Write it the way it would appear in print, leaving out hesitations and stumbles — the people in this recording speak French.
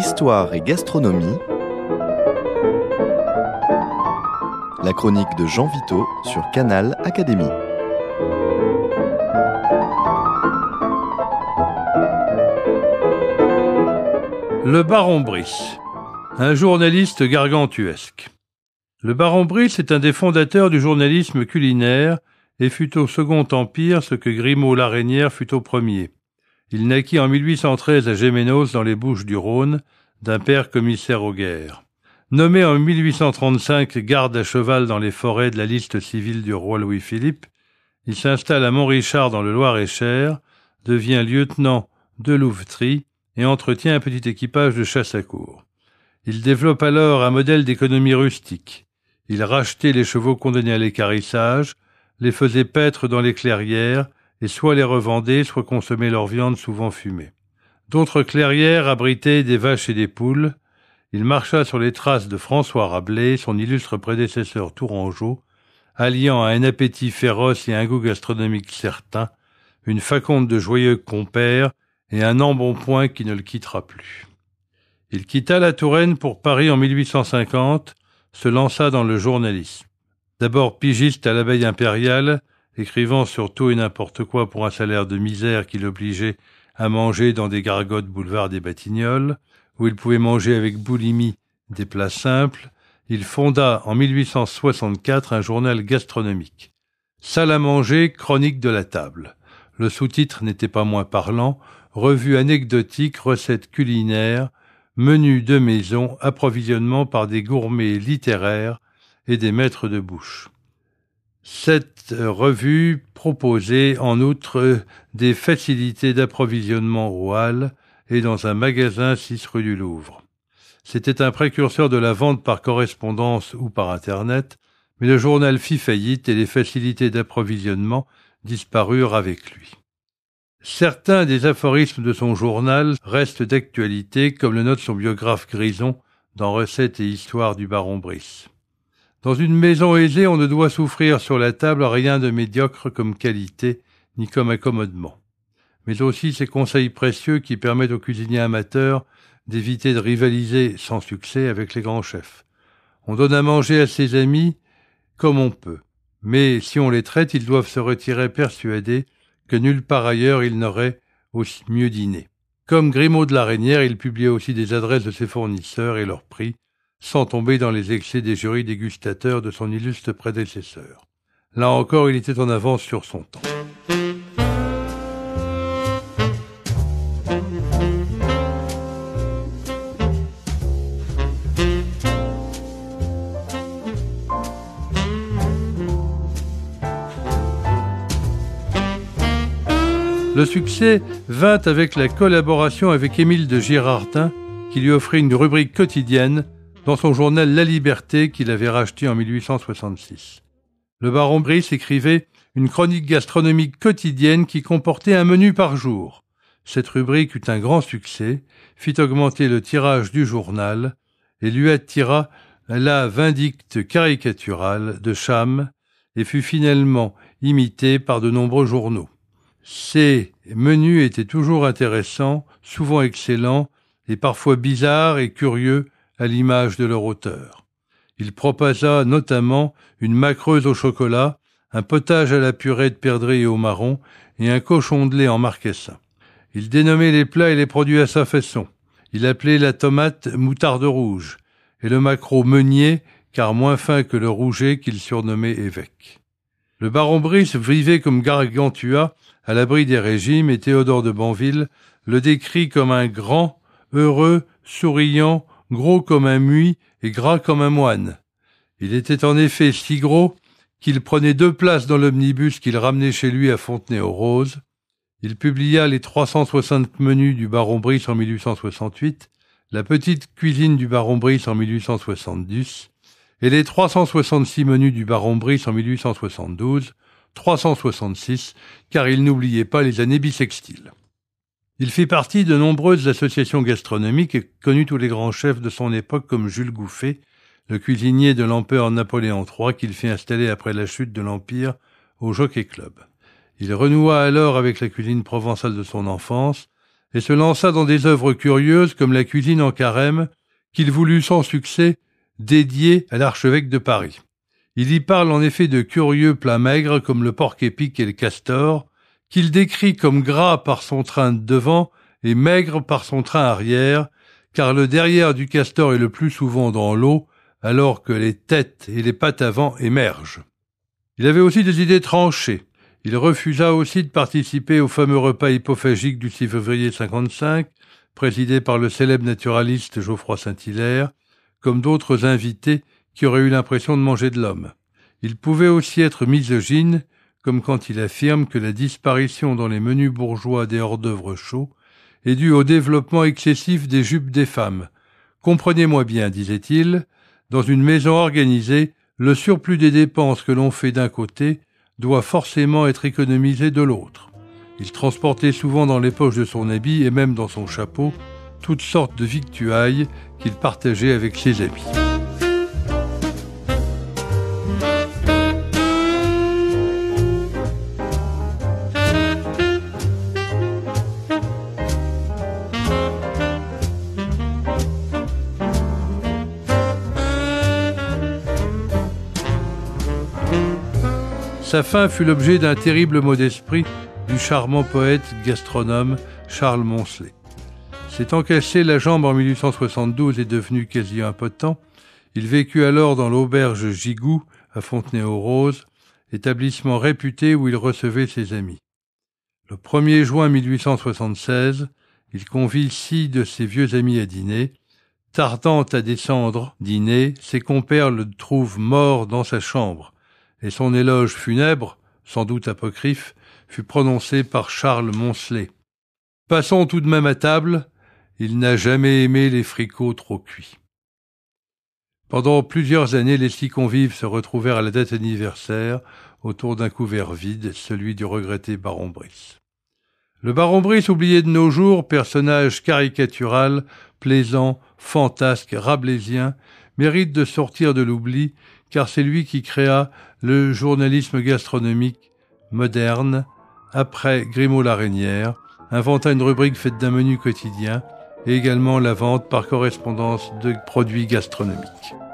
Histoire et gastronomie. La chronique de Jean Vito sur Canal Académie. Le baron Brice, un journaliste gargantuesque. Le baron Brice est un des fondateurs du journalisme culinaire et fut au Second Empire ce que Grimaud Lareynière fut au Premier. Il naquit en 1813 à Gémenos dans les Bouches-du-Rhône, d'un père commissaire aux guerres. Nommé en 1835 garde à cheval dans les forêts de la liste civile du roi Louis-Philippe, il s'installe à Montrichard dans le Loir-et-Cher, devient lieutenant de louveterie et entretient un petit équipage de chasse à courre. Il développe alors un modèle d'économie rustique. Il rachetait les chevaux condamnés à l'équarrissage, les faisait paître dans les clairières et soit les revendait, soit consommait leur viande souvent fumée. D'autres clairières abritaient des vaches et des poules. Il marcha sur les traces de François Rabelais, son illustre prédécesseur tourangeau, alliant à un appétit féroce et un goût gastronomique certain, une faconde de joyeux compères et un embonpoint qui ne le quittera plus. Il quitta la Touraine pour Paris en 1850, se lança dans le journalisme. D'abord pigiste à l'Abeille impériale, écrivant sur tout et n'importe quoi pour un salaire de misère qui l'obligeait à manger dans des gargotes boulevard des Batignolles, où il pouvait manger avec boulimie des plats simples, il fonda en 1864 un journal gastronomique. Salle à manger, chronique de la table. Le sous-titre n'était pas moins parlant, revue anecdotique, recettes culinaires, menus de maison, approvisionnement par des gourmets littéraires et des maîtres de bouche. Cette revue proposait en outre des facilités d'approvisionnement aux halles et dans un magasin 6 rue du Louvre. C'était un précurseur de la vente par correspondance ou par Internet, mais le journal fit faillite et les facilités d'approvisionnement disparurent avec lui. Certains des aphorismes de son journal restent d'actualité, comme le note son biographe Grison dans Recettes et Histoire du baron Brice. Dans une maison aisée, on ne doit souffrir sur la table rien de médiocre comme qualité, ni comme accommodement. Mais aussi ces conseils précieux qui permettent aux cuisiniers amateurs d'éviter de rivaliser sans succès avec les grands chefs. On donne à manger à ses amis comme on peut, mais si on les traite, ils doivent se retirer persuadés que nulle part ailleurs ils n'auraient aussi mieux dîné. Comme Grimaud de Lareynière, il publia aussi des adresses de ses fournisseurs et leurs prix, sans tomber dans les excès des jurys dégustateurs de son illustre prédécesseur. Là encore, il était en avance sur son temps. Le succès vint avec la collaboration avec Émile de Girardin, qui lui offrit une rubrique quotidienne dans son journal La Liberté qu'il avait racheté en 1866. Le baron Brice écrivait une chronique gastronomique quotidienne qui comportait un menu par jour. Cette rubrique eut un grand succès, fit augmenter le tirage du journal et lui attira la vindicte caricaturale de Cham et fut finalement imité par de nombreux journaux. Ces menus étaient toujours intéressants, souvent excellents et parfois bizarres et curieux à l'image de leur auteur. Il proposa notamment une macreuse au chocolat, un potage à la purée de perdrix et au marron et un cochon de lait en marcassin. Il dénommait les plats et les produits à sa façon. Il appelait la tomate moutarde rouge et le maquereau meunier, car moins fin que le rouget qu'il surnommait évêque. Le baron Brice vivait comme Gargantua, à l'abri des régimes, et Théodore de Banville le décrit comme un grand, heureux, souriant, gros comme un muid et gras comme un moine. Il était en effet si gros qu'il prenait 2 places dans l'omnibus qu'il ramenait chez lui à Fontenay-aux-Roses. Il publia les 360 menus du baron Brice en 1868, la petite cuisine du baron Brice en 1870 et les 366 menus du baron Brice en 1872, 366, car il n'oubliait pas les années bissextiles. Il fit partie de nombreuses associations gastronomiques et connut tous les grands chefs de son époque comme Jules Gouffet, le cuisinier de l'empereur Napoléon III qu'il fit installer après la chute de l'Empire au Jockey Club. Il renoua alors avec la cuisine provençale de son enfance, et se lança dans des œuvres curieuses comme la cuisine en carême, qu'il voulut sans succès dédier à l'archevêque de Paris. Il y parle en effet de curieux plats maigres comme le porc-épic et le castor, qu'il décrit comme gras par son train de devant et maigre par son train arrière, car le derrière du castor est le plus souvent dans l'eau, alors que les têtes et les pattes avant émergent. Il avait aussi des idées tranchées. Il refusa aussi de participer au fameux repas hypophagique du 6 février 55, présidé par le célèbre naturaliste Geoffroy Saint-Hilaire, comme d'autres invités qui auraient eu l'impression de manger de l'homme. Il pouvait aussi être misogyne, comme quand il affirme que la disparition dans les menus bourgeois des hors-d'œuvre chauds est due au développement excessif des jupes des femmes. Comprenez-moi bien, disait-il, dans une maison organisée, le surplus des dépenses que l'on fait d'un côté doit forcément être économisé de l'autre. Il transportait souvent dans les poches de son habit et même dans son chapeau toutes sortes de victuailles qu'il partageait avec ses amis. Sa fin fut l'objet d'un terrible mot d'esprit du charmant poète gastronome Charles Moncelet. S'étant cassé la jambe en 1872 et devenu quasi impotent, il vécut alors dans l'auberge Gigou à Fontenay-aux-Roses, établissement réputé où il recevait ses amis. Le 1er juin 1876, il convie 6 de ses vieux amis à dîner. Tardant à descendre dîner, ses compères le trouvent mort dans sa chambre, et son éloge funèbre, sans doute apocryphe, fut prononcé par Charles Moncelet. Passons tout de même à table, il n'a jamais aimé les fricots trop cuits. Pendant plusieurs années, les 6 convives se retrouvèrent à la date anniversaire autour d'un couvert vide, celui du regretté baron Brice. Le baron Brice, oublié de nos jours, personnage caricatural, plaisant, fantasque, rabelaisien, mérite de sortir de l'oubli, car c'est lui qui créa le journalisme gastronomique moderne, après Grimaud-Lareynière, inventa une rubrique faite d'un menu quotidien et également la vente par correspondance de produits gastronomiques.